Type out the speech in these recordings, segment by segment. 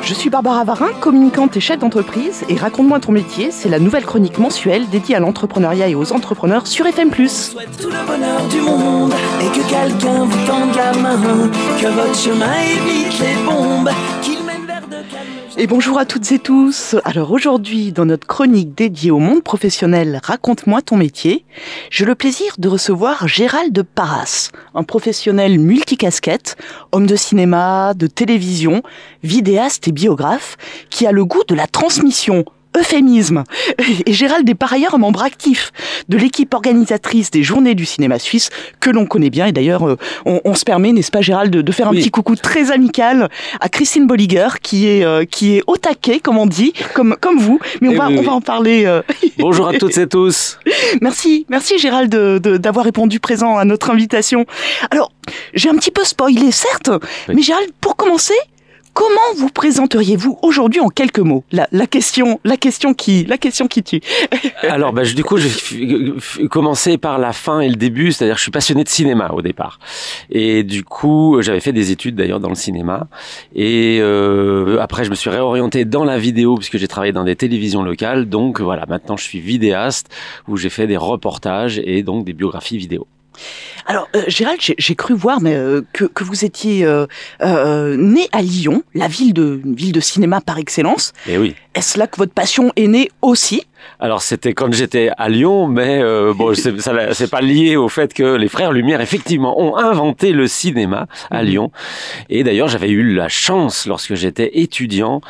Je suis Barbara Varin, communicante et chef d'entreprise, et Raconte-moi ton métier, c'est la nouvelle chronique mensuelle dédiée à l'entrepreneuriat et aux entrepreneurs sur FM+. Je souhaite tout le bonheur du monde et que quelqu'un vous tende la main, que votre chemin évite les bombes, qu'il mène vers de calmes. Et bonjour à toutes et tous. Alors aujourd'hui, dans notre chronique dédiée au monde professionnel Raconte-moi ton métier, j'ai le plaisir de recevoir Gérald Parras, un professionnel multicasquette, homme de cinéma, de télévision, vidéaste et biographe, qui a le goût de la transmission. Euphémisme. Et Gérald est par ailleurs un membre actif de l'équipe organisatrice des Journées du cinéma suisse, que l'on connaît bien. Et d'ailleurs, on se permet, n'est-ce pas Gérald, de faire un petit coucou très amical à Christine Bolliger, qui est au taquet, comme on dit, comme vous. Mais on va en parler. Bonjour à toutes et tous. Merci Gérald d'avoir répondu présent à notre invitation. Alors, j'ai un petit peu spoilé, certes, mais Gérald, pour commencer, comment vous présenteriez-vous aujourd'hui en quelques mots ? La question qui tue. Alors, du coup, je vais commencer par la fin et le début, c'est-à-dire que je suis passionné de cinéma au départ. Et du coup, j'avais fait des études d'ailleurs dans le cinéma. Et après, je me suis réorienté dans la vidéo puisque j'ai travaillé dans des télévisions locales. Donc voilà, maintenant je suis vidéaste où j'ai fait des reportages et donc des biographies vidéo. Alors, Gérald, j'ai cru voir que vous étiez né à Lyon, la ville de cinéma par excellence. Et oui. Est-ce là que votre passion est née aussi ? Alors c'était quand j'étais à Lyon, mais c'est pas lié au fait que les frères Lumière effectivement ont inventé le cinéma à Lyon. Et d'ailleurs j'avais eu la chance lorsque j'étais étudiant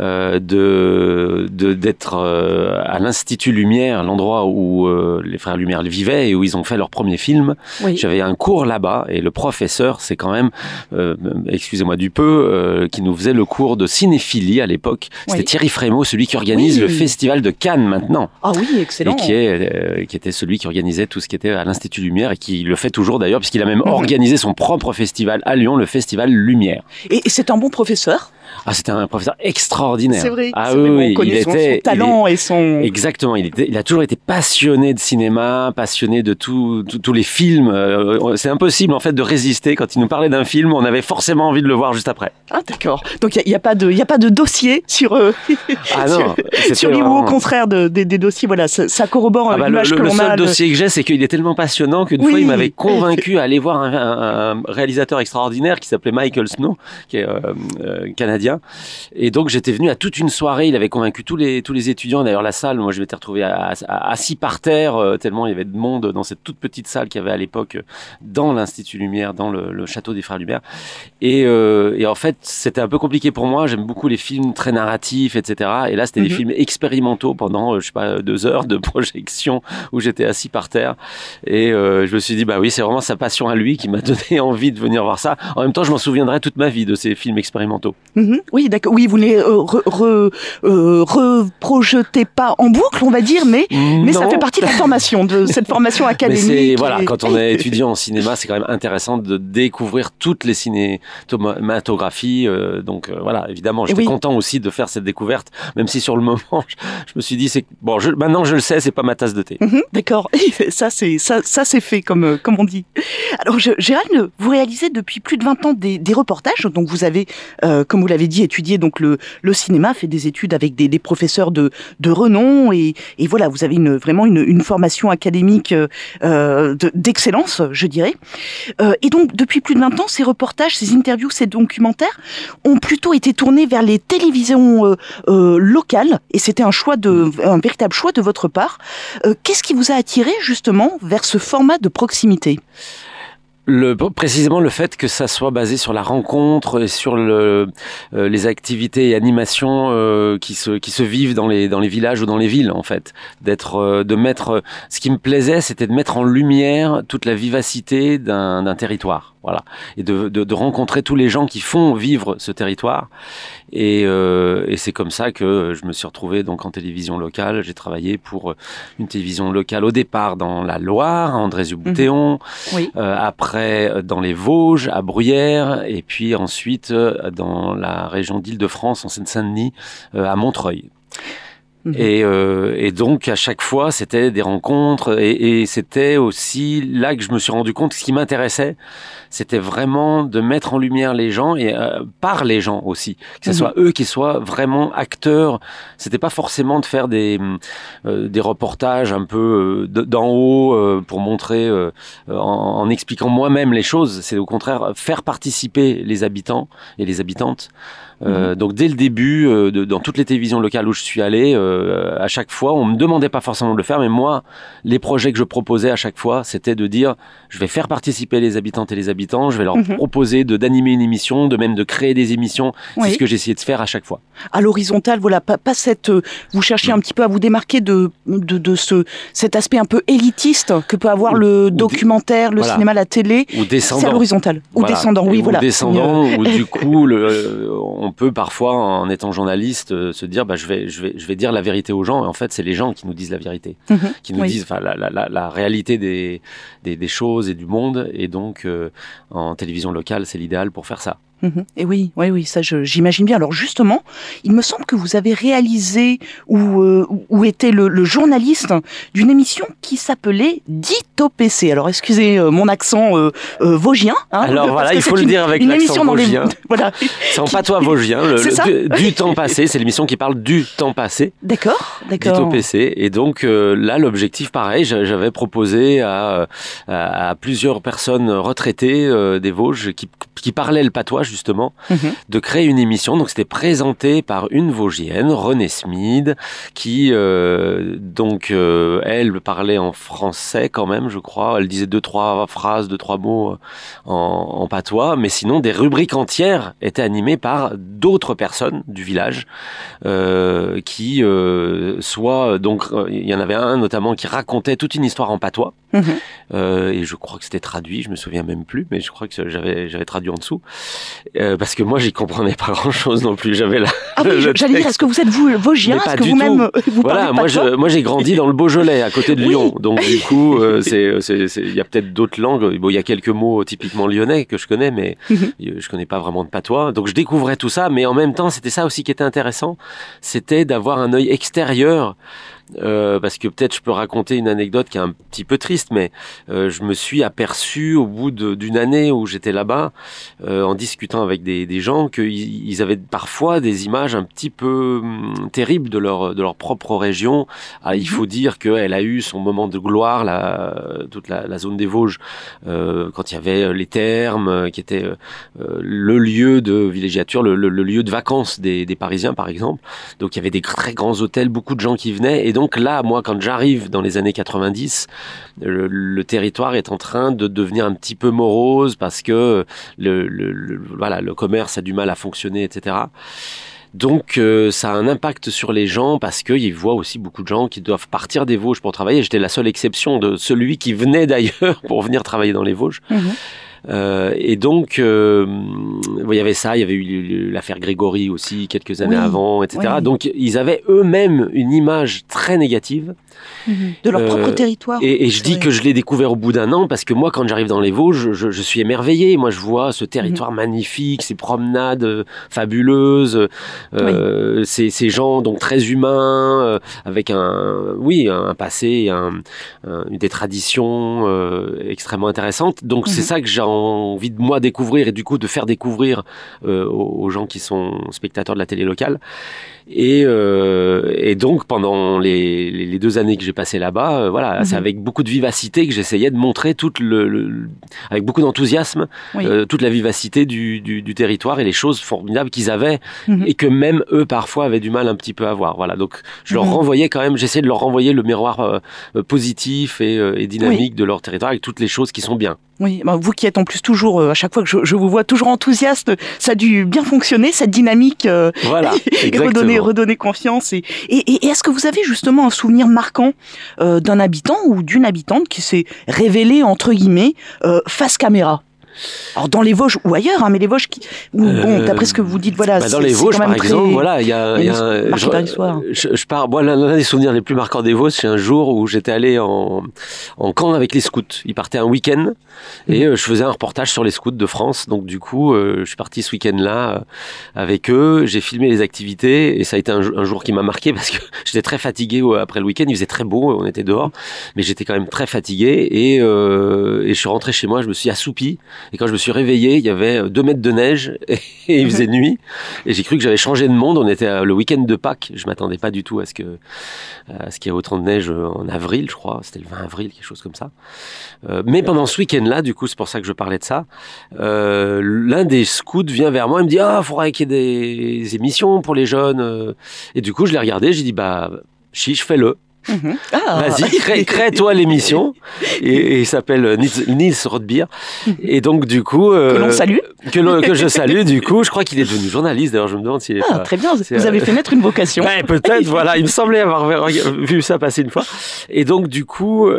d'être à l'Institut Lumière, l'endroit où les frères Lumière vivaient et où ils ont fait leur premier film. Oui. J'avais un cours là-bas et le professeur, c'est quand même, excusez-moi du peu, qui nous faisait le cours de cinéphilie à l'époque. C'était Thierry Frémaux, celui qui organise le festival de Cannes maintenant. Ah oui, excellent. Et qui était celui qui organisait tout ce qui était à l'Institut Lumière et qui le fait toujours d'ailleurs, puisqu'il a même organisé son propre festival à Lyon, le Festival Lumière. Et c'est un bon professeur ? Ah, c'était un professeur extraordinaire. C'est vrai. Ah oui, on connaît son talent et son... Exactement. Il a toujours été passionné de cinéma, passionné de tous les films. C'est impossible, en fait, de résister. Quand il nous parlait d'un film, on avait forcément envie de le voir juste après. Ah, d'accord. Donc, il y a pas de dossier sur, sur lui, ou au contraire des dossiers. Voilà, ça corrobore l'image que l'on a. Le seul dossier que j'ai, c'est qu'il est tellement passionnant qu'une fois, il m'avait convaincu à aller voir un réalisateur extraordinaire qui s'appelait Michael Snow, qui est canadien. Et donc j'étais venu à toute une soirée, il avait convaincu tous les étudiants, d'ailleurs la salle, moi je m'étais retrouvé assis par terre tellement il y avait de monde dans cette toute petite salle qu'il y avait à l'époque dans l'Institut Lumière, dans le château des frères Lumière. Et en fait c'était un peu compliqué pour moi, j'aime beaucoup les films très narratifs, etc. Et là c'était des films expérimentaux pendant 2 heures de projection où j'étais assis par terre et je me suis dit oui, c'est vraiment sa passion à lui qui m'a donné envie de venir voir ça. En même temps je m'en souviendrai toute ma vie de ces films expérimentaux. Oui, d'accord. Oui, vous ne les reprojetez pas en boucle, on va dire, mais ça fait partie de la formation, de cette formation académique. Mais quand on est étudiant en cinéma, c'est quand même intéressant de découvrir toutes les cinématographies. Donc voilà, évidemment, j'étais content aussi de faire cette découverte, même si sur le moment, je me suis dit, maintenant je le sais, c'est pas ma tasse de thé. D'accord. Ça c'est fait, comme on dit. Alors, Gérald, vous réalisez depuis plus de 20 ans des reportages, donc vous avez, comme vous l'avez dit, étudié donc le cinéma, fait des études avec des professeurs de renom et voilà, vous avez vraiment une formation académique d'excellence, je dirais. Et donc depuis plus de 20 ans, ces reportages, ces interviews, ces documentaires ont plutôt été tournés vers les télévisions locales et c'était un véritable choix de votre part. Qu'est-ce qui vous a attiré justement vers ce format de proximité ? Précisément le fait que ça soit basé sur la rencontre et sur les activités et animations qui se vivent dans les villages ou dans les villes en fait. Ce qui me plaisait, c'était de mettre en lumière toute la vivacité d'un territoire. Voilà, et de rencontrer tous les gens qui font vivre ce territoire. Et c'est comme ça que je me suis retrouvé donc en télévision locale. J'ai travaillé pour une télévision locale au départ dans la Loire, à Andrézieux-Bouthéon, après dans les Vosges, à Bruyères, et puis ensuite dans la région d'Île-de-France, en Seine-Saint-Denis, à Montreuil. Et donc à chaque fois c'était des rencontres et c'était aussi là que je me suis rendu compte que ce qui m'intéressait c'était vraiment de mettre en lumière les gens et par les gens aussi, que ce soit eux qui soient vraiment acteurs. C'était pas forcément de faire des reportages un peu d'en haut pour montrer en expliquant moi-même les choses. C'est au contraire faire participer les habitants et les habitantes. Donc dès le début, dans toutes les télévisions locales où je suis allé, à chaque fois, on me demandait pas forcément de le faire, mais moi, les projets que je proposais à chaque fois, c'était de dire, je vais faire participer les habitantes et les habitants, je vais leur proposer d'animer une émission, de même de créer des émissions. C'est ce que j'essayais de faire à chaque fois. À l'horizontale, voilà, pas cette. Vous cherchiez un petit peu à vous démarquer de cet aspect un peu élitiste que peut avoir le documentaire, le cinéma, la télé. Ou descendant. C'est à l'horizontale. Ou descendant, oui, voilà. Ou descendant, ou du coup, on peut parfois, en étant journaliste, se dire, je vais dire la vérité aux gens. Et en fait, c'est les gens qui nous disent la vérité, qui nous disent, la réalité des choses et du monde. Et donc, en télévision locale, c'est l'idéal pour faire ça. Et oui, ça j'imagine bien. Alors justement, il me semble que vous avez réalisé ou était le journaliste d'une émission qui s'appelait Dito PC. Alors excusez mon accent vosgien. Alors voilà, il faut le dire avec l'accent vosgien. Voilà. C'est en patois vosgien. Du temps passé, c'est l'émission qui parle du temps passé. D'accord. Dito PC. Et donc là, l'objectif, pareil, j'avais proposé à plusieurs personnes retraitées des Vosges qui parlaient le patois justement, de créer une émission. Donc c'était présenté par une Vosgienne, Renée Smid, qui elle parlait en français quand même, je crois. Elle disait 2-3 phrases, 2-3 mots en patois, mais sinon des rubriques entières étaient animées par d'autres personnes du village qui soit donc il y en avait un notamment qui racontait toute une histoire en patois. Et je crois que c'était traduit, je me souviens même plus, mais je crois que j'avais traduit en dessous. Parce que moi, j'y comprenais pas grand-chose non plus. J'avais j'allais dire, est-ce que vous êtes vosgien? Est-ce que vous-même vous parlez patois? Moi, j'ai grandi dans le Beaujolais, à côté de Lyon. Donc, du coup, il y a peut-être d'autres langues. Bon, il y a quelques mots typiquement lyonnais que je connais, mais je connais pas vraiment de patois. Donc, je découvrais tout ça, mais en même temps, c'était ça aussi qui était intéressant. C'était d'avoir un œil extérieur. Parce que peut-être je peux raconter une anecdote qui est un petit peu triste, mais je me suis aperçu au bout d'une année où j'étais là-bas, en discutant avec des gens, qu'ils avaient parfois des images un petit peu terribles de leur propre région. Il faut dire qu'elle a eu son moment de gloire, toute la zone des Vosges, quand il y avait les thermes, qui était le lieu de villégiature, le lieu de vacances des Parisiens, par exemple. Donc il y avait des très grands hôtels, beaucoup de gens qui venaient, et donc là, moi, quand j'arrive dans les années 90, le territoire est en train de devenir un petit peu morose parce que le commerce a du mal à fonctionner, etc. Donc ça a un impact sur les gens parce qu'ils voient aussi beaucoup de gens qui doivent partir des Vosges pour travailler. J'étais la seule exception de celui qui venait d'ailleurs pour venir travailler dans les Vosges. Et donc, il y avait ça, il y avait eu l'affaire Grégory aussi quelques années avant, etc. Oui. Donc, ils avaient eux-mêmes une image très négative. De leur propre territoire. Et je dis que je l'ai découvert au bout d'un an parce que moi, quand j'arrive dans les Vosges, je suis émerveillé. Moi, je vois ce territoire magnifique, ces promenades fabuleuses, ces gens donc très humains, avec un passé, des traditions extrêmement intéressantes. Donc, c'est ça que j'ai envie de moi découvrir et du coup de faire découvrir aux gens qui sont spectateurs de la télé locale. Et donc pendant les 2 années que j'ai passées là-bas, c'est avec beaucoup de vivacité que j'essayais de montrer avec beaucoup d'enthousiasme toute la vivacité du territoire et les choses formidables qu'ils avaient et que même eux parfois avaient du mal un petit peu à voir. Voilà, donc je leur renvoyais quand même, j'essayais de leur renvoyer le miroir positif et dynamique de leur territoire avec toutes les choses qui sont bien. Oui, vous qui êtes en plus toujours, à chaque fois que je vous vois toujours enthousiaste, ça a dû bien fonctionner, cette dynamique, voilà, et redonner confiance. Et est-ce que vous avez justement un souvenir marquant d'un habitant ou d'une habitante qui s'est révélé, entre guillemets, face caméra ? Alors dans les Vosges ou ailleurs, hein, mais les Vosges, bon, d'après ce que vous dites, voilà. Dans les Vosges, par exemple, voilà, il y a je pars. Moi, l'un des souvenirs les plus marquants des Vosges, c'est un jour où j'étais allé en camp avec les scouts. Ils partaient un week-end et je faisais un reportage sur les scouts de France. Donc du coup, je suis parti ce week-end-là avec eux. J'ai filmé les activités et ça a été un jour qui m'a marqué parce que j'étais très fatigué après le week-end. Il faisait très beau, on était dehors, mais j'étais quand même très fatigué et je suis rentré chez moi. Je me suis assoupi et quand je me suis réveillé, il y avait 2 mètres de neige et il faisait nuit et j'ai cru que j'avais changé de monde. On était le week-end de Pâques. Je m'attendais pas du tout à ce qu'il y ait autant de neige en avril, je crois. C'était le 20 avril, quelque chose comme ça. Mais pendant ce week-end-là, du coup, c'est pour ça que je parlais de ça, l'un des scouts vient vers moi et me dit « Ah, il faudrait qu'il y ait des émissions pour les jeunes. » Et du coup, je l'ai regardé, j'ai dit « Bah, chiche, fais-le. » Vas-y, crée-toi l'émission. Et il s'appelle Niels Rothbier. Et donc, du coup. Que l'on salue. Que je salue, du coup. Je crois qu'il est devenu journaliste. D'ailleurs, je me demande s'il est. Très bien. Vous avez fait naître une vocation. Ouais, peut-être, voilà. Il me semblait avoir vu ça passer une fois. Et donc, du coup,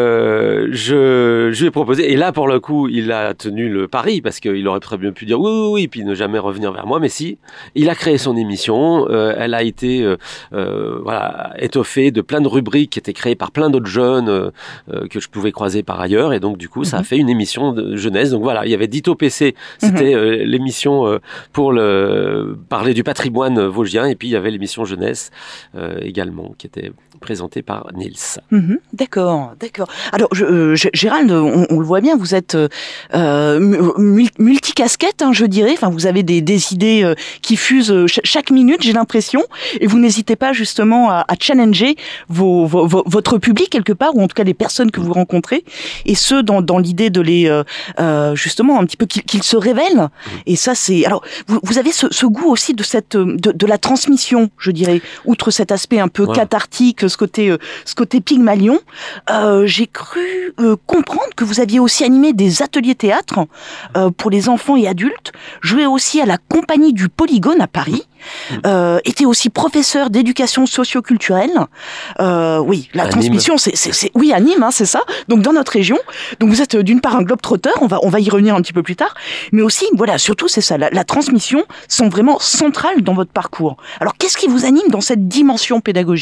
je lui ai proposé. Et là, pour le coup, il a tenu le pari parce qu'il aurait très bien pu dire oui, puis ne jamais revenir vers moi. Mais si, il a créé son émission. Elle a été, étoffée de plein de rubriques qui étaient créées par plein d'autres jeunes que je pouvais croiser par ailleurs, et donc du coup ça a fait une émission de jeunesse. Donc voilà, il y avait Dito PC, c'était l'émission pour parler du patrimoine vosgien, et puis il y avait l'émission jeunesse également qui était présentée par Niels. D'accord. Alors Gérald, on le voit bien, vous êtes multicasquette, hein, je dirais. Enfin, vous avez des idées qui fusent chaque minute, j'ai l'impression, et vous n'hésitez pas justement à challenger votre public quelque part, ou en tout cas les personnes que vous rencontrez, et ce dans l'idée de les justement un petit peu qu'ils se révèlent. Et ça, c'est alors vous avez ce goût aussi de cette de la transmission, je dirais, outre cet aspect un peu cathartique, ce côté Pygmalion. J'ai cru comprendre que vous aviez aussi animé des ateliers théâtre pour les enfants et adultes, joué aussi à la compagnie du Polygone à Paris. Était aussi professeur d'éducation socio-culturelle. Oui, la transmission, c'est oui, à Nîmes, hein, c'est ça. Donc dans notre région. Donc vous êtes d'une part un globe-trotteur, on va y revenir un petit peu plus tard, mais aussi, voilà, surtout c'est ça, la transmission sont vraiment centrales dans votre parcours. Alors qu'est-ce qui vous anime dans cette dimension pédagogique ?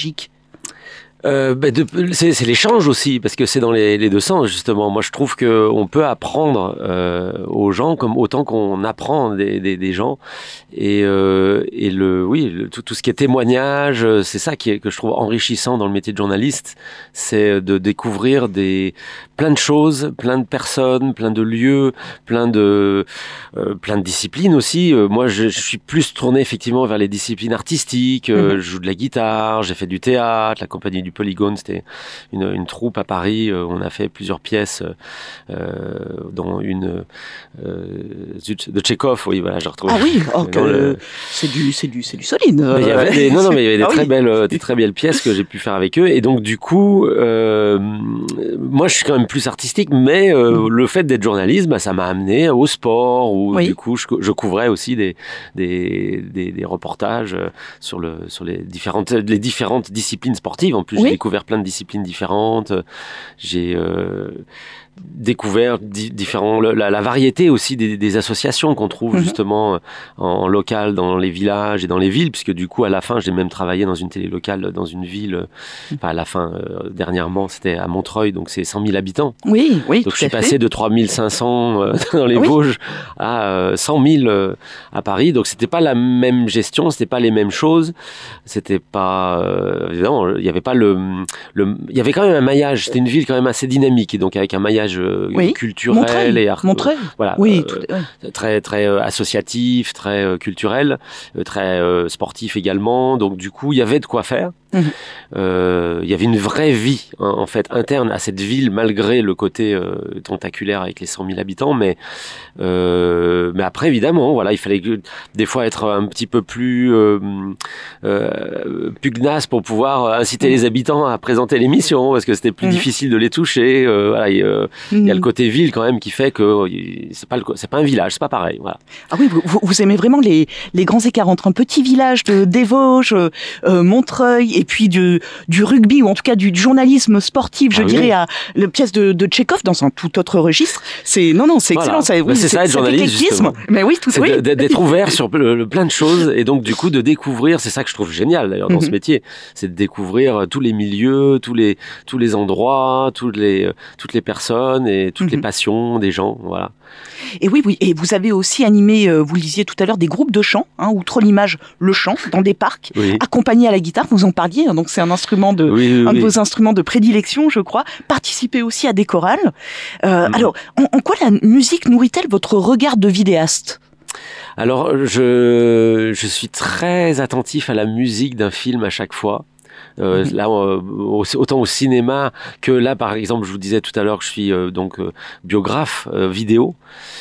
C'est l'échange aussi, parce que c'est dans les deux sens justement. Moi, je trouve que on peut apprendre aux gens comme autant qu'on apprend des gens, et tout ce qui est témoignage, c'est ça que je trouve enrichissant dans le métier de journaliste, c'est de découvrir plein de choses, plein de personnes, plein de lieux, plein de disciplines aussi. Moi, je suis plus tourné effectivement vers les disciplines artistiques. Je joue de la guitare, j'ai fait du théâtre, la compagnie du Polygone, c'était une troupe à Paris. On a fait plusieurs pièces, dont une de Tchekhov. Oui, voilà, je retrouve. Ah oui, c'est du solide. Mais il y avait il y avait des très belles pièces que j'ai pu faire avec eux. Et donc du coup, moi, je suis quand même plus artistique, mais le fait d'être journaliste, ça m'a amené au sport, où du coup, je couvrais aussi des reportages sur les différentes disciplines sportives. En plus, j'ai découvert plein de disciplines différentes. J'ai découvert la variété aussi des associations qu'on trouve justement en local dans les villages et dans les villes, puisque du coup à la fin j'ai même travaillé dans une télé locale dans une ville, à la fin dernièrement c'était à Montreuil, donc c'est 100 000 habitants. Oui, donc je suis passé de 3500 dans les Vosges à 100 000 à Paris, donc c'était pas la même gestion, c'était pas les mêmes choses, c'était pas évidemment, il y avait pas il y avait quand même un maillage, c'était une ville quand même assez dynamique, et donc avec un maillage culturel Montreuil. et Montreuil. Voilà, très très associatif, très culturel, très sportif également. Donc du coup, il y avait de quoi faire. Il y avait une vraie vie en fait interne à cette ville, malgré le côté tentaculaire avec les 100 000 habitants. Mais après, évidemment, voilà, il fallait des fois être un petit peu plus pugnace pour pouvoir inciter les habitants à présenter l'émission, parce que c'était plus difficile de les toucher. Voilà, il y a le côté ville quand même qui fait que c'est pas un village, c'est pas pareil. Voilà. Ah oui, vous aimez vraiment les grands écarts entre un petit village des Vosges, Montreuil et puis du rugby, ou en tout cas du journalisme sportif, je dirais, à la pièce de Tchekhov dans un tout autre registre. C'est excellent. C'est ça, être journaliste, justement. Mais oui, tout ça. C'est d'être ouvert sur plein de choses, et donc du coup de découvrir. C'est ça que je trouve génial d'ailleurs dans ce métier, c'est de découvrir tous les milieux, tous les endroits, toutes les personnes et toutes les passions des gens. Voilà. Et oui, et vous avez aussi animé, vous le disiez tout à l'heure, des groupes de chant, outre l'image, le chant, dans des parcs, accompagné à la guitare, vous en parliez, donc c'est un instrument de vos instruments de prédilection, je crois. Participez aussi à des chorales. Alors, en quoi la musique nourrit-elle votre regard de vidéaste ? Alors, je suis très attentif à la musique d'un film à chaque fois. Là, autant au cinéma que là, par exemple, je vous disais tout à l'heure que je suis biographe vidéo.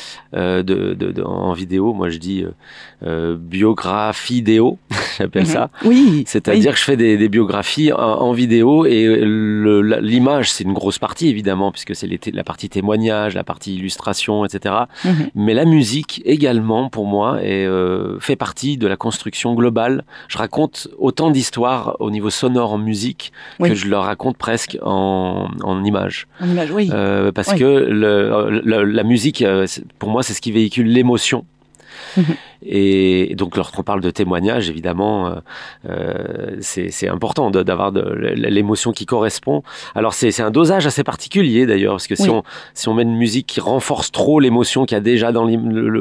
En vidéo, moi je dis biographie déo, j'appelle ça. Oui. C'est-à-dire que je fais des biographies en vidéo, et l'image c'est une grosse partie évidemment, puisque c'est la partie témoignage, la partie illustration, etc. Mais la musique également pour moi fait partie de la construction globale. Je raconte autant d'histoires au niveau sonore en musique que je leur raconte presque en images. En images, oui. Parce que la musique, pour moi, c'est ce qui véhicule l'émotion. Et donc lorsqu'on parle de témoignage, évidemment, c'est important d'avoir l'émotion qui correspond. Alors c'est un dosage assez particulier d'ailleurs, parce que si on met une musique qui renforce trop l'émotion qu'il y a déjà dans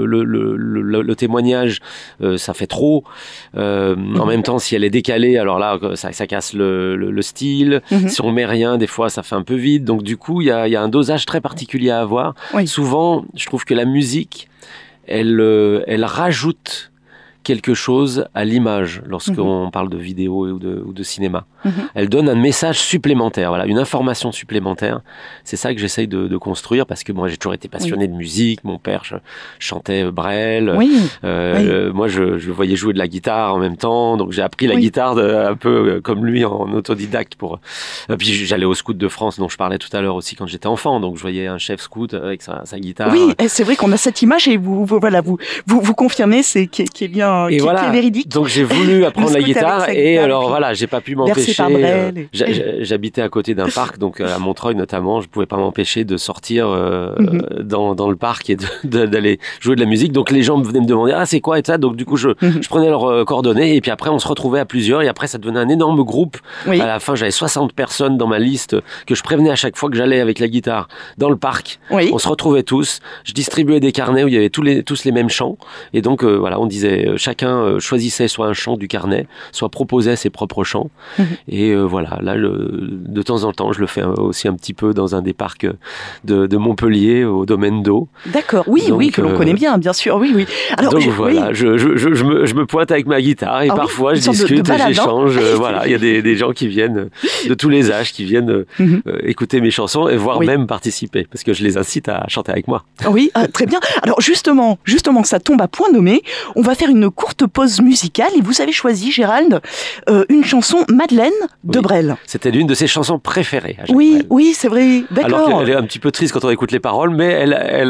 le témoignage, ça fait trop. En même temps, si elle est décalée, alors là ça casse le style. Si on met rien, des fois ça fait un peu vide. Donc du coup il y a un dosage très particulier à avoir. Souvent je trouve que la musique elle rajoute quelque chose à l'image lorsqu'on parle de vidéo ou de cinéma. Elle donne un message supplémentaire, voilà, une information supplémentaire. C'est ça que j'essaye de construire, parce que moi j'ai toujours été passionné de musique. Mon père chantait Brel. Moi je le voyais jouer de la guitare en même temps, donc j'ai appris la guitare un peu comme lui en autodidacte. Puis j'allais au scout de France dont je parlais tout à l'heure aussi quand j'étais enfant, donc je voyais un chef scout avec sa guitare. Oui, c'est vrai qu'on a cette image, et vous confirmez, qui est bien, qui est véridique. Donc j'ai voulu apprendre la guitare, et alors voilà, j'ai pas pu m'empêcher. J'habitais à côté d'un parc, donc à Montreuil notamment, je pouvais pas m'empêcher de sortir dans le parc et d'aller jouer de la musique. Donc les gens venaient me demander c'est quoi et ça. Donc du coup je prenais leurs coordonnées, et puis après on se retrouvait à plusieurs, et après ça devenait un énorme groupe. À la fin j'avais 60 personnes dans ma liste que je prévenais à chaque fois que j'allais avec la guitare dans le parc. On se retrouvait tous. Je distribuais des carnets où il y avait tous les mêmes chants, et donc voilà, on disait chacun choisissait soit un chant du carnet, soit proposait ses propres chants. Et voilà, là, de temps en temps, je le fais aussi un petit peu dans un des parcs de Montpellier, au domaine d'eau. D'accord, oui, que l'on connaît bien sûr, oui. Alors, donc voilà, je me pointe avec ma guitare, et parfois je discute et j'échange. Voilà, il y a des gens qui viennent de tous les âges, qui viennent écouter mes chansons, et voire même participer, parce que je les incite à chanter avec moi. Oui, très bien. Alors justement, ça tombe à point nommé. On va faire une courte pause musicale, et vous avez choisi, Gérald, une chanson Madeleine de Brel. C'était l'une de ses chansons préférées. Oui, c'est vrai. D'accord. Alors qu'elle est un petit peu triste quand on écoute les paroles, mais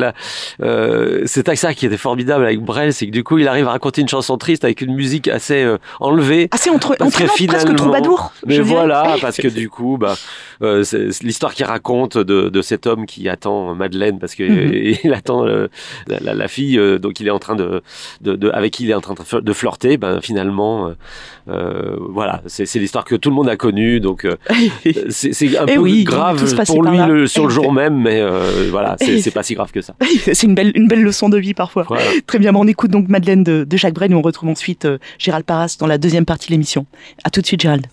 c'est ça qui était formidable avec Brel, c'est que du coup il arrive à raconter une chanson triste avec une musique assez enlevée, assez entraînante, presque troubadour. Mais voilà, parce que du coup, c'est l'histoire qu'il raconte de cet homme qui attend Madeleine, parce que il attend la fille, donc il est en train avec qui il est en train de flirter. Finalement, voilà, c'est l'histoire que tout le monde a connue, donc c'est un peu grave pour lui sur le jour même, mais voilà, c'est pas si grave que ça. C'est une belle leçon de vie parfois. Voilà. Très bien, on écoute donc Madeleine de Jacques Brel, et on retrouve ensuite Gérald Parras dans la deuxième partie de l'émission. À tout de suite, Gérald.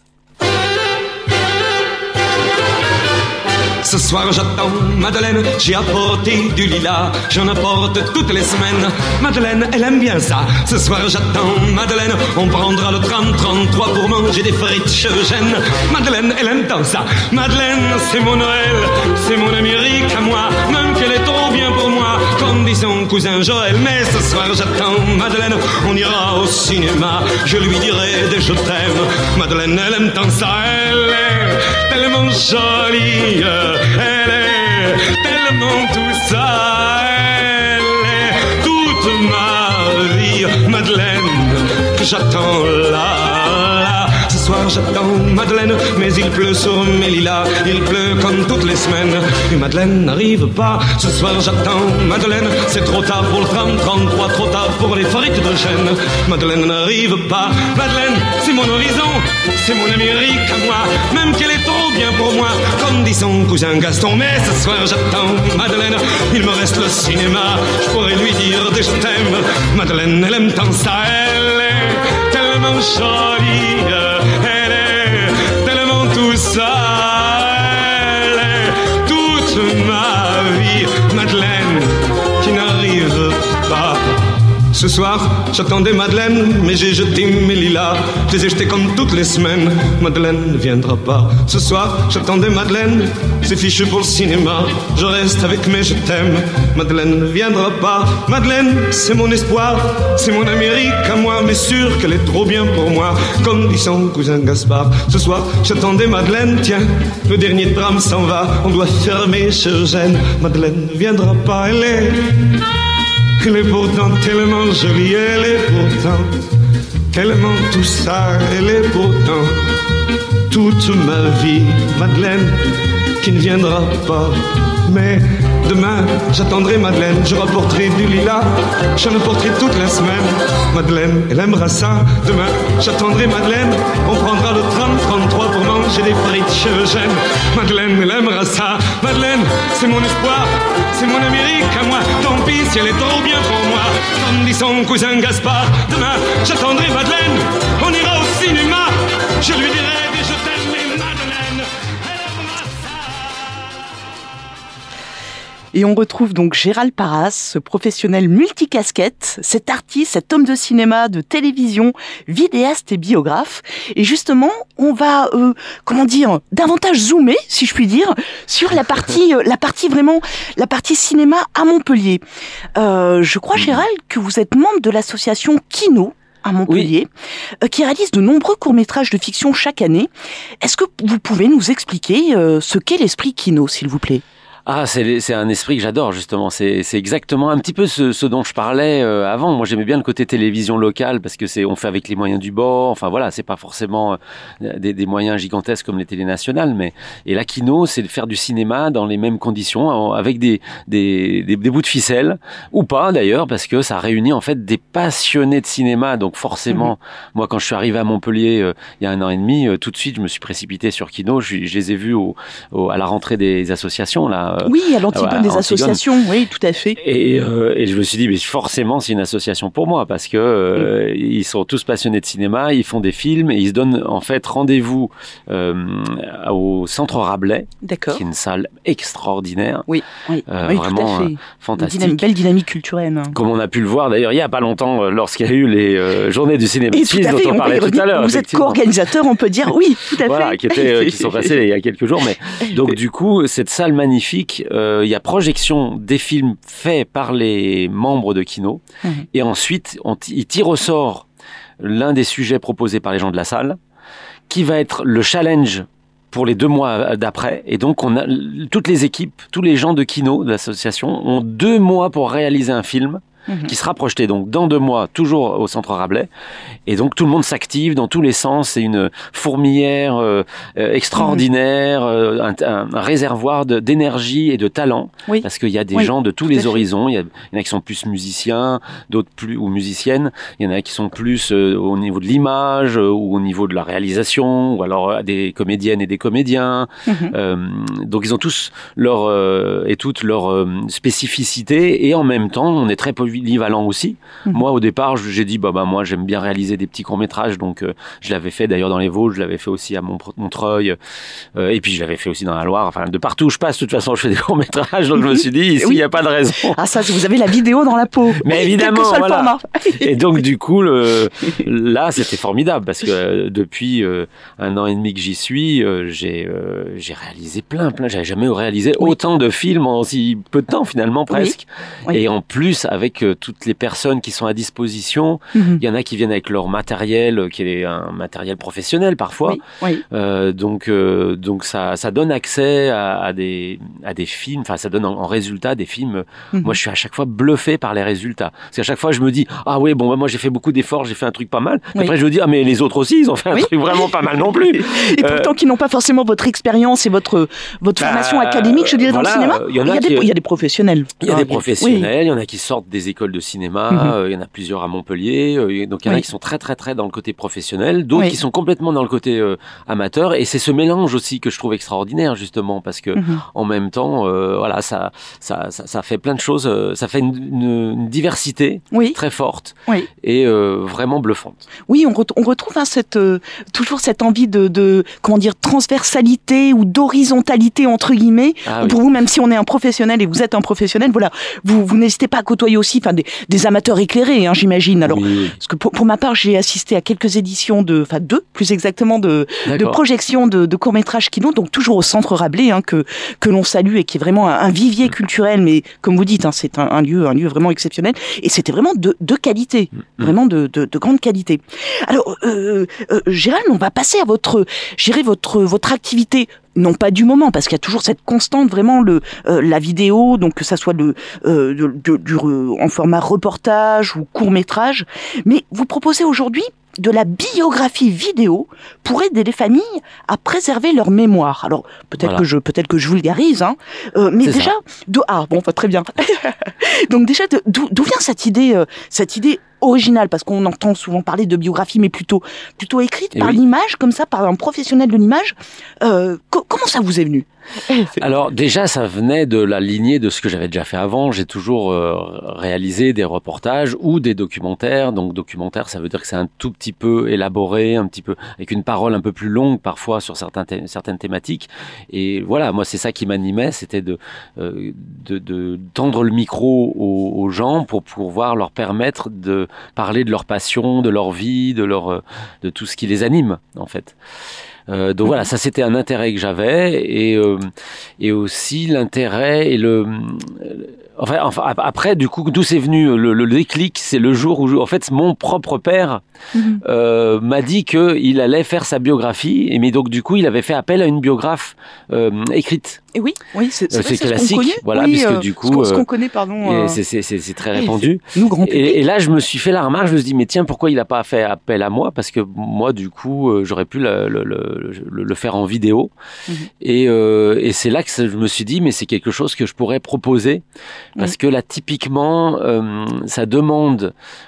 Ce soir j'attends Madeleine, j'ai apporté du lilas, j'en apporte toutes les semaines. Madeleine, elle aime bien ça. Ce soir j'attends Madeleine, on prendra le tram 33 pour manger des frites chevgènes. Madeleine, elle aime tant ça. Madeleine, c'est mon Noël, c'est mon Amérique à moi, même qu'elle est trop bien pour moi, comme dit son cousin Joël. Mais ce soir j'attends Madeleine, on ira au cinéma, je lui dirai des je t'aime. Madeleine, elle aime tant ça, elle est tellement jolie, elle est tellement tout ça, elle est toute ma vie. Madeleine, que j'attends là. Ce soir j'attends Madeleine, mais il pleut sur mes lilas, il pleut comme toutes les semaines. Et Madeleine n'arrive pas, ce soir j'attends Madeleine, c'est trop tard pour le tram 33, trop tard pour les frites de chêne. Madeleine n'arrive pas, Madeleine, c'est mon horizon, c'est mon Amérique à moi, même qu'elle est trop bien pour moi, comme dit son cousin Gaston. Mais ce soir j'attends Madeleine, il me reste le cinéma, je pourrais lui dire des je t'aime. Madeleine, elle aime tant ça, elle est tellement jolie, elle est tellement tout ça, elle est toute ma vie. Madeleine qui n'arrive pas. Ce soir, j'attendais Madeleine, mais j'ai jeté mes lilas. Je les ai jetés comme toutes les semaines. Madeleine ne viendra pas. Ce soir, j'attendais Madeleine, c'est fichu pour le cinéma. Je reste avec mes je t'aime. Madeleine ne viendra pas. Madeleine, c'est mon espoir, c'est mon Amérique à moi, mais sûr qu'elle est trop bien pour moi, comme dit son cousin Gaspard. Ce soir, j'attendais Madeleine, tiens, le dernier tram s'en va, on doit fermer chez Eugène. Madeleine ne viendra pas, elle est pourtant tellement jolie, elle est pourtant tellement tout ça, elle est pourtant toute ma vie. Madeleine qui ne viendra pas, mais demain j'attendrai Madeleine, je rapporterai du lilas, j'en apporterai toute la semaine. Madeleine, elle aimera ça. Demain j'attendrai Madeleine, on prendra le tram 33 pour manger des frites chez Eugène. Madeleine, elle aimera ça. Madeleine, c'est mon espoir, c'est mon Amérique à moi, tant pis si elle est trop bien pour moi, comme dit son cousin Gaspard. Demain j'attendrai Madeleine, on ira au cinéma, je lui dirai des je t'aime. Mais Madeleine, elle aimera ça. Et on retrouve donc Gérald Parras, ce professionnel multicasquette, cet artiste, cet homme de cinéma, de télévision, vidéaste et biographe. Et justement, on va, davantage zoomer, si je puis dire, sur la partie cinéma à Montpellier. Je crois, Gérald, que vous êtes membre de l'association Kino à Montpellier, qui réalise de nombreux courts-métrages de fiction chaque année. Est-ce que vous pouvez nous expliquer ce qu'est l'esprit Kino, s'il vous plaît ? Ah, c'est un esprit que j'adore, justement. C'est exactement un petit peu ce dont je parlais avant. Moi, j'aimais bien le côté télévision locale parce que on fait avec les moyens du bord. Enfin, voilà, c'est pas forcément des moyens gigantesques comme les télés nationales, et la Kino, c'est de faire du cinéma dans les mêmes conditions, avec des bouts de ficelle, ou pas d'ailleurs, parce que ça réunit en fait des passionnés de cinéma. Donc forcément, moi, quand je suis arrivé à Montpellier il y a 1 an et demi, tout de suite, je me suis précipité sur Kino. Je les ai vus à la rentrée des associations, là. Oui, à l'Antigone des associations, oui, tout à fait. Et je me suis dit, mais forcément, c'est une association pour moi, parce que ils sont tous passionnés de cinéma, ils font des films, et ils se donnent en fait rendez-vous au Centre Rabelais, D'accord. qui est une salle extraordinaire, oui, vraiment tout à fait. fantastique. Une belle dynamique culturelle. Comme on a pu le voir d'ailleurs il n'y a pas longtemps, lorsqu'il y a eu les journées du cinéma de Suisse dont on parlait tout à l'heure. Vous êtes co-organisateur, on peut dire, oui, tout à voilà, fait. qui sont passés il y a quelques jours. Mais donc du coup, cette salle magnifique, il y a projection des films faits par les membres de Kino, et ensuite ils tirent au sort l'un des sujets proposés par les gens de la salle, qui va être le challenge pour les 2 mois d'après. Et donc, toutes les équipes, tous les gens de Kino, de l'association, ont 2 mois pour réaliser un film qui sera projeté donc dans 2 mois, toujours au Centre Rabelais. Et donc, tout le monde s'active dans tous les sens. C'est une fourmilière extraordinaire, un réservoir d'énergie et de talent. Oui. Parce qu'il y a des gens de tous les horizons. Il y en a qui sont plus musiciens, d'autres plus, ou musiciennes. Il y en a qui sont plus au niveau de l'image, ou au niveau de la réalisation, ou alors des comédiennes et des comédiens. Donc, ils ont tous toutes leur spécificité. Et en même temps, on est très polyvalent aussi. Moi, au départ, j'ai dit, moi, j'aime bien réaliser des petits courts-métrages, donc je l'avais fait d'ailleurs dans les Vosges, je l'avais fait aussi à Montreuil, et puis je l'avais fait aussi dans la Loire. Enfin, de partout où je passe, de toute façon, je fais des courts-métrages, donc je me suis dit, ici, il n'y a pas de raison. Ah, ça, vous avez la vidéo dans la peau. Mais évidemment, quel que soit le format. Et donc, du coup, là, c'était formidable, parce que depuis 1 an et demi que j'y suis, j'ai réalisé plein. J'avais jamais réalisé autant de films en si peu de temps, finalement, presque. Oui. Et en plus, avec avec toutes les personnes qui sont à disposition. Il y en a qui viennent avec leur matériel, qui est un matériel professionnel parfois. Donc ça donne accès à des films, enfin ça donne en résultat des films. Moi je suis à chaque fois bluffé par les résultats. Parce qu'à chaque fois je me dis ah oui bon moi j'ai fait beaucoup d'efforts, j'ai fait un truc pas mal. Après je me dis ah mais les autres aussi ils ont fait un truc vraiment pas mal non plus. Et pourtant qui n'ont pas forcément votre expérience et votre formation académique, je dirais, dans le cinéma. Il y a des professionnels. Il y a des professionnels, il y en a qui sortent des écoles de cinéma, il y en a plusieurs à Montpellier, donc il y en a qui sont très très très dans le côté professionnel, d'autres qui sont complètement dans le côté amateur, et c'est ce mélange aussi que je trouve extraordinaire justement, parce que en même temps, voilà, ça fait plein de choses, ça fait une diversité très forte et vraiment bluffante. Oui, on retrouve toujours cette envie de comment dire, transversalité ou d'horizontalité entre guillemets. Pour vous, même si on est un professionnel et vous êtes un professionnel, voilà, vous n'hésitez pas à côtoyer aussi, des amateurs éclairés, hein, j'imagine. Alors, parce que pour ma part, j'ai assisté à quelques éditions deux plus exactement de projections de courts-métrages Kino, donc toujours au Centre Rabelais, hein, que l'on salue et qui est vraiment un vivier culturel, mais comme vous dites, hein, c'est un lieu vraiment exceptionnel, et c'était vraiment de qualité, vraiment de grande qualité. Alors, Gérald, on va passer à votre activité, non pas du moment, parce qu'il y a toujours cette constante, vraiment la vidéo, donc que ça soit en format reportage ou court-métrage, mais vous proposez aujourd'hui de la biographie vidéo pour aider les familles à préserver leur mémoire. Alors peut-être que je vulgarise, hein, mais déjà très bien. Donc déjà d'où vient cette idée originale, parce qu'on entend souvent parler de biographie, mais plutôt écrite par l'image, comme ça, par un professionnel de l'image. Comment ça vous est venu ? Alors déjà, ça venait de la lignée de ce que j'avais déjà fait avant. J'ai toujours réalisé des reportages ou des documentaires. Donc documentaire, ça veut dire que c'est un tout petit peu élaboré, un petit peu avec une parole un peu plus longue parfois sur certaines thématiques. Et voilà, moi c'est ça qui m'animait, c'était de tendre le micro aux gens pour pouvoir leur permettre de parler de leur passion, de leur vie, de tout ce qui les anime en fait. Donc voilà, ça c'était un intérêt que j'avais, et aussi l'intérêt et après du coup d'où c'est venu le déclic, c'est le jour où en fait mon propre père m'a dit que il allait faire sa biographie, mais donc du coup il avait fait appel à une biographe écrite. Et oui, c'est classique, voilà, puisque du coup ce qu'on connaît, pardon, c'est très répandu. Nous, grand public. Et là je me suis fait la remarque, je me suis dit mais tiens, pourquoi il a pas fait appel à moi, parce que moi du coup j'aurais pu le faire en vidéo. Et c'est là que je me suis dit mais c'est quelque chose que je pourrais proposer, parce que là typiquement ça demande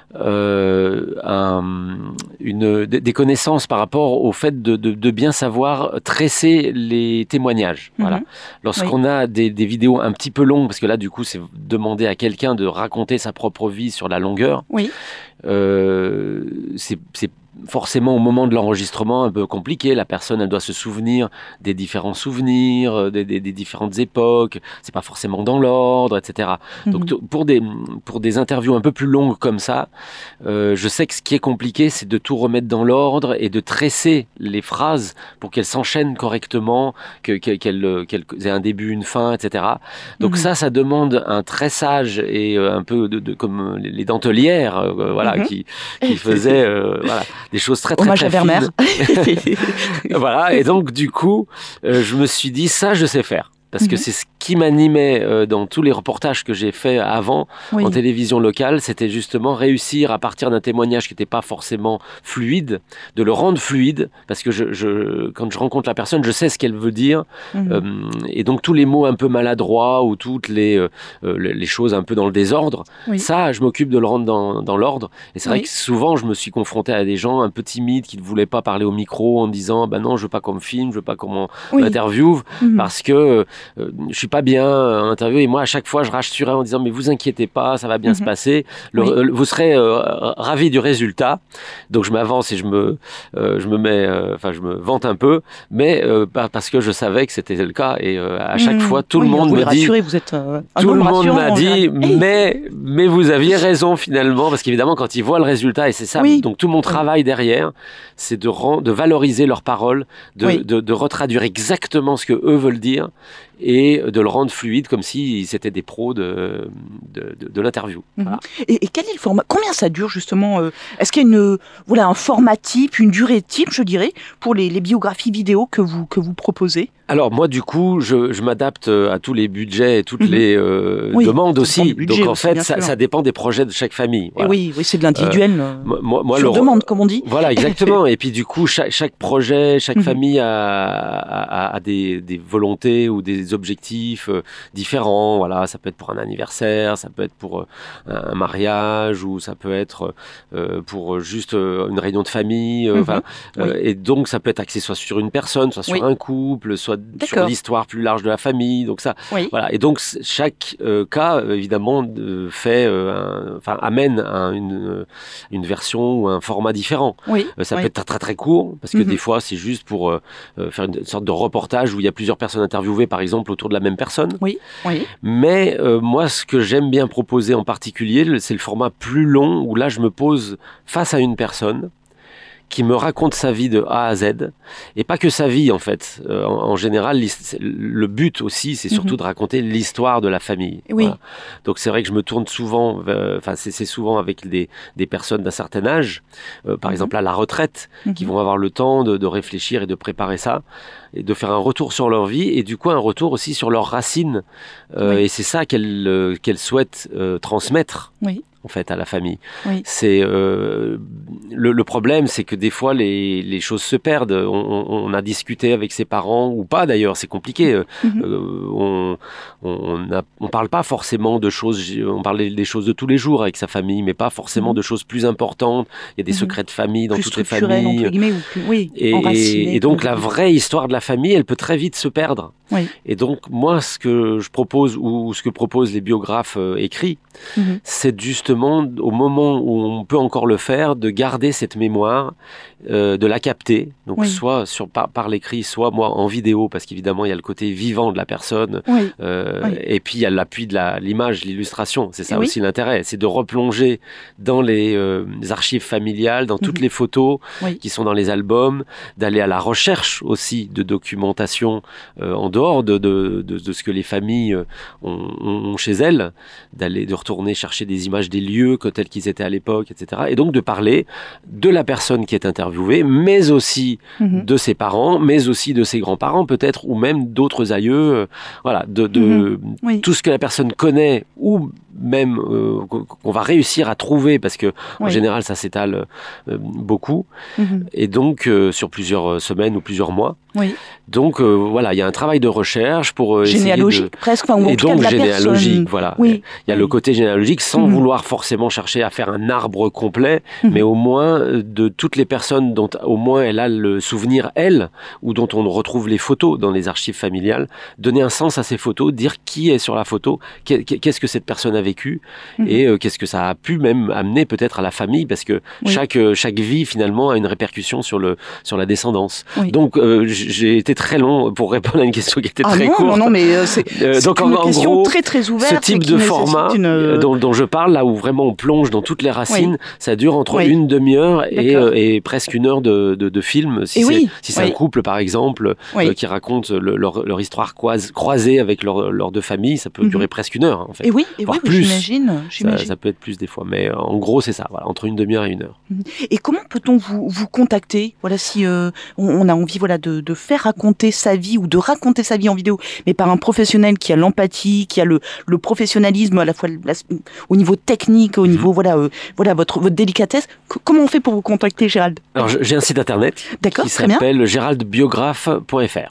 des connaissances par rapport au fait de bien savoir tresser les témoignages. Voilà. Lorsqu'on a des vidéos un petit peu longues, parce que là du coup c'est demander à quelqu'un de raconter sa propre vie sur la longueur, c'est forcément au moment de l'enregistrement un peu compliqué. La personne, elle doit se souvenir des différents souvenirs, des différentes époques, c'est pas forcément dans l'ordre, etc. Donc pour des interviews un peu plus longues comme ça, je sais que ce qui est compliqué, c'est de tout remettre dans l'ordre et de tresser les phrases pour qu'elles s'enchaînent correctement, qu'elles aient un début, une fin, etc. Donc ça demande un tressage et un peu comme les dentelières, qui faisaient des choses très très, très fines. Voilà, et donc du coup je me suis dit ça je sais faire, parce que c'est ce qui m'animait dans tous les reportages que j'ai fait avant en télévision locale, c'était justement réussir à partir d'un témoignage qui n'était pas forcément fluide, de le rendre fluide, parce que quand je rencontre la personne, je sais ce qu'elle veut dire, et donc tous les mots un peu maladroits ou toutes les choses un peu dans le désordre, ça je m'occupe de le rendre dans l'ordre. Et c'est vrai que souvent je me suis confronté à des gens un peu timides qui ne voulaient pas parler au micro en disant non, je veux pas qu'on me filme, je veux pas qu'on m'interviewe, parce que je suis pas bien interviewé, et moi à chaque fois je rassurais en disant mais vous inquiétez pas, ça va bien se passer, vous serez ravis du résultat. Donc je m'avance et je me vante un peu, mais parce que je savais que c'était le cas, et à chaque fois tout le monde me dit, vous êtes tout le monde m'a dit mais vous aviez raison finalement, parce qu'évidemment quand ils voient le résultat, et c'est ça, donc tout mon travail derrière, c'est de valoriser leurs paroles, de retraduire exactement ce que eux veulent dire, et de le rendre fluide comme si c'était des pros de l'interview. Voilà. Et quel est le format ? Combien ça dure justement ? Est-ce qu'il y a un format type, une durée type, je dirais, pour les biographies vidéo que vous proposez ? Alors moi du coup je m'adapte à tous les budgets et toutes les demandes aussi. Donc en fait ça dépend des projets de chaque famille. Voilà. Oui, c'est de l'individuel. Moi sur demande comme on dit. Voilà exactement. Et puis du coup chaque projet, chaque famille a des volontés ou des objectifs différents. Voilà, ça peut être pour un anniversaire, ça peut être pour un mariage ou ça peut être pour juste une réunion de famille. Et donc ça peut être axé soit sur une personne, soit sur un couple, soit sur l'histoire plus large de la famille, donc ça, voilà. Et donc chaque cas évidemment amène une version ou un format différent. Ça peut être très très court parce que des fois c'est juste pour faire une sorte de reportage où il y a plusieurs personnes interviewées par exemple autour de la même personne. Mais moi ce que j'aime bien proposer en particulier, c'est le format plus long où là je me pose face à une personne qui me raconte sa vie de A à Z, et pas que sa vie en fait. En général, le but aussi, c'est surtout de raconter l'histoire de la famille. Voilà. Donc c'est vrai que je me tourne souvent, c'est souvent avec des personnes d'un certain âge, par exemple à la retraite, qui vont avoir le temps de réfléchir et de préparer ça, et de faire un retour sur leur vie, et du coup un retour aussi sur leurs racines. Et c'est ça qu'elles souhaitent transmettre. En fait, à la famille. C'est le problème, c'est que des fois les choses se perdent. On a discuté avec ses parents ou pas d'ailleurs, c'est compliqué. On parle pas forcément de choses. On parle des choses de tous les jours avec sa famille, mais pas forcément de choses plus importantes. Il y a des secrets de famille dans plus toutes les familles. Entre guillemets, et donc la vraie histoire de la famille, elle peut très vite se perdre. Et donc moi, ce que je propose ou ce que proposent les biographes écrits, c'est justement au moment où on peut encore le faire, de garder cette mémoire, de la capter, donc soit par l'écrit, soit moi en vidéo, parce qu'évidemment il y a le côté vivant de la personne, et puis il y a l'appui de l'image, l'illustration, c'est ça aussi l'intérêt, c'est de replonger dans les archives familiales, dans toutes les photos qui sont dans les albums, d'aller à la recherche aussi de documentation en dehors de ce que les familles ont chez elles, de retourner chercher des images des lieux tels qu'ils étaient à l'époque, etc. Et donc de parler de la personne qui est interviewée, mais aussi de ses parents, mais aussi de ses grands-parents peut-être, ou même d'autres aïeux, tout ce que la personne connaît, ou même qu'on va réussir à trouver, parce que en général ça s'étale beaucoup, et donc sur plusieurs semaines ou plusieurs mois. Donc il y a un travail de recherche pour généalogique presque, ou en tout cas de la généalogique, personne. Il y a le côté généalogique sans vouloir forcément chercher à faire un arbre complet, mais au moins de toutes les personnes dont au moins elle a le souvenir, elle, ou dont on retrouve les photos dans les archives familiales, donner un sens à ces photos, dire qui est sur la photo, qu'est-ce que cette personne a vécu, et qu'est-ce que ça a pu même amener peut-être à la famille, parce que chaque vie finalement a une répercussion sur la descendance. Donc j'ai été très long pour répondre à une question qui était très courte. Non, mais c'est donc une question gros, très très ouverte. Ce type de format dont je parle, là où vraiment on plonge dans toutes les racines, ça dure entre une demi-heure et presque une heure de film. Si c'est un couple par exemple qui raconte leur histoire croisée avec leurs deux familles, ça peut durer presque une heure en fait. Voire plus. J'imagine. Ça peut être plus des fois, mais en gros c'est ça, entre une demi-heure et une heure. Et comment peut-on vous contacter ? Voilà, si on a envie de faire raconter sa vie ou de raconter sa vie en vidéo, mais par un professionnel qui a l'empathie, qui a le professionnalisme à la fois au niveau technique, au niveau votre délicatesse. Comment on fait pour vous contacter, Gérald ? Alors j'ai un site internet qui s'appelle géraldbiographe.fr.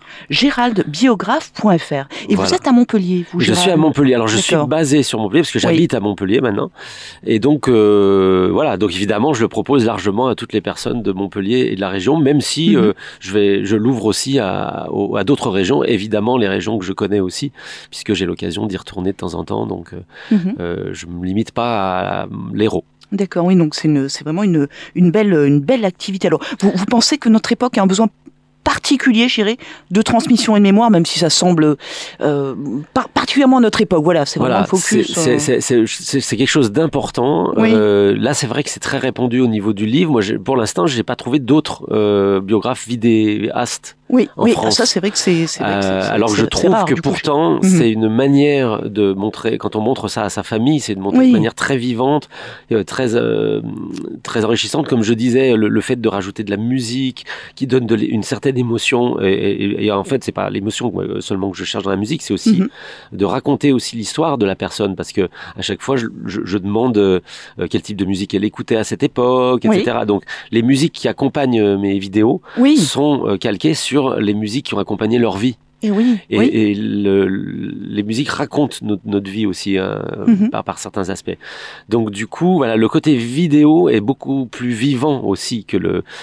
Géraldbiographe.fr. Et vous êtes à Montpellier, vous, Gérald ? Je suis à Montpellier. Alors je suis basé sur Montpellier parce que j'habite à Montpellier maintenant. Et donc donc évidemment je le propose largement à toutes les personnes de Montpellier et de la région, même si je l'ouvre aussi à d'autres régions, évidemment les régions que je connais aussi, puisque j'ai l'occasion d'y retourner de temps en temps, donc je ne me limite pas à l'Hérault. D'accord, oui, donc c'est vraiment une belle activité. Alors, vous pensez que notre époque a un besoin particulier, je dirais, de transmission et de mémoire, même si ça semble particulièrement à notre époque. Voilà, c'est vraiment le focus. C'est quelque chose d'important. Là, c'est vrai que c'est très répandu au niveau du livre. Moi, pour l'instant, je n'ai pas trouvé d'autres biographes vidéastes Oui, en France. Ça c'est vrai que c'est alors que je trouve rare, que pourtant c'est une manière de montrer, quand on montre ça à sa famille, c'est de montrer de manière très vivante, très enrichissante, comme je disais, le fait de rajouter de la musique qui donne une certaine émotion, et en fait c'est pas l'émotion seulement que je cherche dans la musique, c'est aussi de raconter aussi l'histoire de la personne, parce que à chaque fois je demande quel type de musique elle écoutait à cette époque, etc. Donc les musiques qui accompagnent mes vidéos sont calquées sur les musiques qui ont accompagné leur vie. Et les musiques racontent notre vie aussi par certains aspects. Donc du coup, voilà, le côté vidéo est beaucoup plus vivant aussi que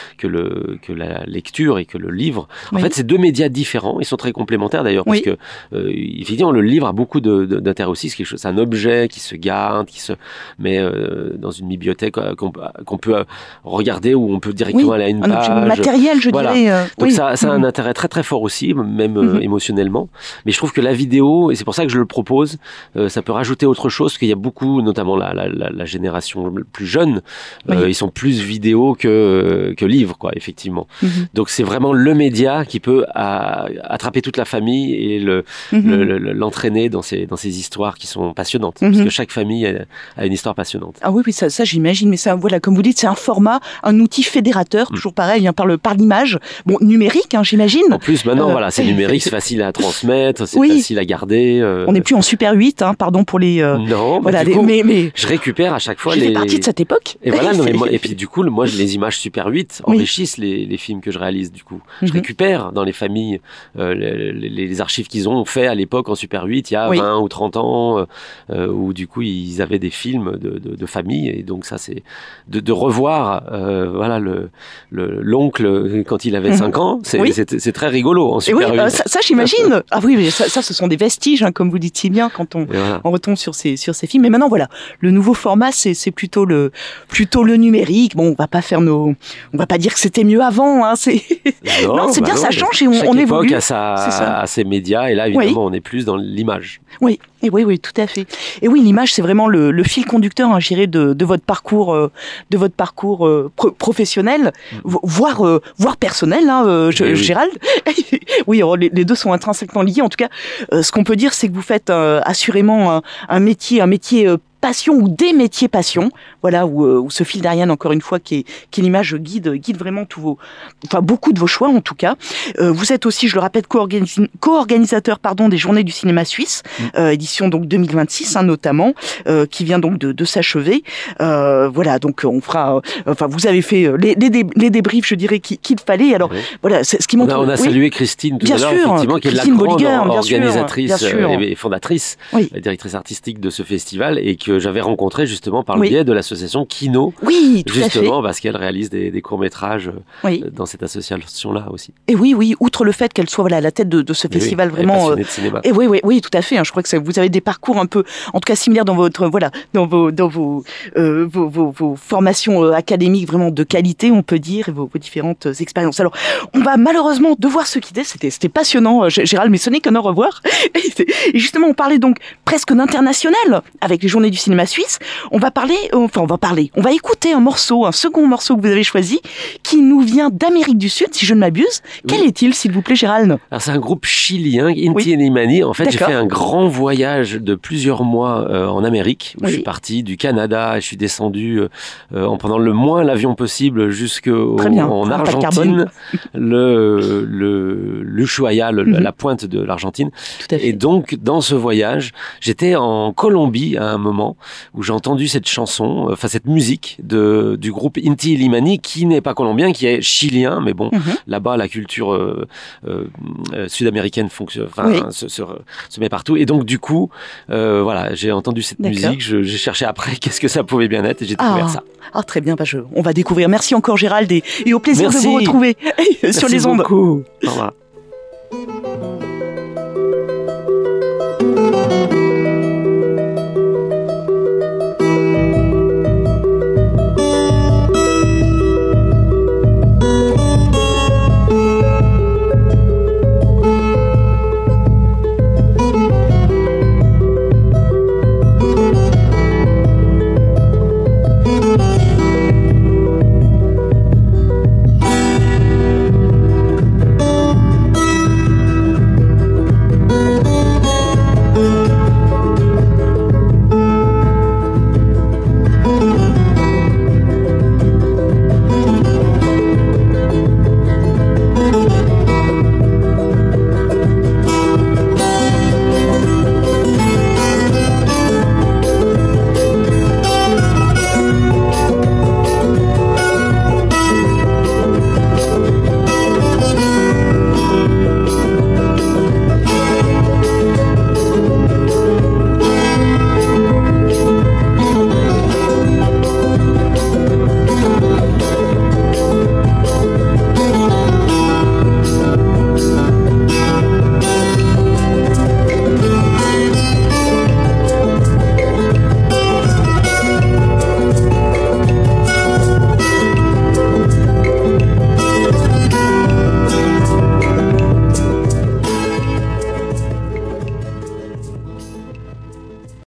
la lecture et que le livre. En fait, c'est deux médias différents. Ils sont très complémentaires d'ailleurs, parce que effectivement, le livre a beaucoup d'intérêt aussi. C'est un objet qui se garde, qui se met dans une bibliothèque qu'on peut regarder, ou on peut directement aller à une page. Un objet matériel, je dirais. Donc ça a un intérêt très très fort aussi, même émotionnellement, mais je trouve que la vidéo, et c'est pour ça que je le propose, ça peut rajouter autre chose, qu'il y a beaucoup, notamment la génération plus jeune, ils sont plus vidéo que livres, quoi, effectivement. Donc c'est vraiment le média qui peut attraper toute la famille et l'entraîner dans ces histoires qui sont passionnantes, parce que chaque famille a une histoire passionnante. Ah oui, ça j'imagine, mais ça, voilà, comme vous dites, c'est un format, un outil fédérateur, toujours pareil, par l'image, numérique, j'imagine. En plus, maintenant, voilà, c'est numérique, c'est facile à transmettre, c'est facile à garder. On n'est plus en Super 8, pardon pour les... non, voilà, du coup, mais je récupère à chaque fois je fais partie de cette époque. Et voilà, et puis du coup, moi, les images Super 8 enrichissent les films que je réalise, du coup. Je récupère dans les familles les archives qu'ils ont fait à l'époque en Super 8, il y a 20 ou 30 ans, où du coup, ils avaient des films de famille, et donc ça, c'est de revoir voilà, l'oncle quand il avait 5 ans, c'est très rigolo en Super 8. Ça j'imagine. Ah oui, mais ça ce sont des vestiges, comme vous dites si bien, quand on retombe sur ces films. Mais maintenant, voilà, le nouveau format, c'est plutôt le numérique. Bon, on va pas dire que c'était mieux avant. Non, c'est bien, ça change et on évolue. Chaque époque a ses médias, et là, évidemment, on est plus dans l'image. Oui, tout à fait. Et oui, l'image, c'est vraiment le fil conducteur, je dirais, de votre parcours, professionnel, voire personnel, Gérald. Oui, les deux sont intrinsèquement liés. En tout cas, ce qu'on peut dire, c'est que vous faites assurément un métier passion ou des métiers passion, voilà, où ce fil d'Ariane, encore une fois, qui est l'image, guide vraiment beaucoup de vos choix, en tout cas. Vous êtes aussi, je le rappelle, co-organisateur, des Journées du cinéma suisse, édition donc 2026, notamment, qui vient donc de s'achever. Voilà, donc on fera, vous avez fait les débriefs, je dirais, qu'il fallait. Alors, voilà, c'est ce qui montre. On a salué Christine tout à l'heure, effectivement, qui est la grande organisatrice et fondatrice, directrice artistique de ce festival, et que j'avais rencontré justement par le biais de l'association Kino, justement parce qu'elle réalise des courts-métrages dans cette association-là aussi. Et oui, outre le fait qu'elle soit à la tête de ce festival vraiment passionnée de cinéma. Et oui, tout à fait. Je crois que vous avez des parcours un peu, en tout cas similaires dans vos formations académiques vraiment de qualité, on peut dire, et vos différentes expériences. Alors, on va malheureusement devoir se quitter. C'était passionnant, Gérald, mais ce n'est qu'un au revoir. Et justement, on parlait donc presque d'international avec les Journées du cinéma suisse. On va écouter un second morceau que vous avez choisi, qui nous vient d'Amérique du Sud, si je ne m'abuse. Quel est-il, s'il vous plaît, Gérald? Alors, c'est un groupe chilien, Inti Illimani. En fait, j'ai fait un grand voyage de plusieurs mois en Amérique, où je suis parti du Canada, et je suis descendu en prenant le moins l'avion possible en Argentine, l'Ushuaia, la pointe de l'Argentine. Et donc, dans ce voyage, j'étais en Colombie à un moment où j'ai entendu cette chanson, cette musique du groupe Inti Illimani, qui n'est pas colombien, qui est chilien, mais bon, là-bas, la culture sud-américaine se met partout. Et donc, du coup, voilà, j'ai entendu cette musique, j'ai cherché après qu'est-ce que ça pouvait bien être, et j'ai découvert ça. Ah, très bien, on va découvrir. Merci encore, Gérald, et au plaisir de vous retrouver sur les ondes. Merci beaucoup. Au revoir.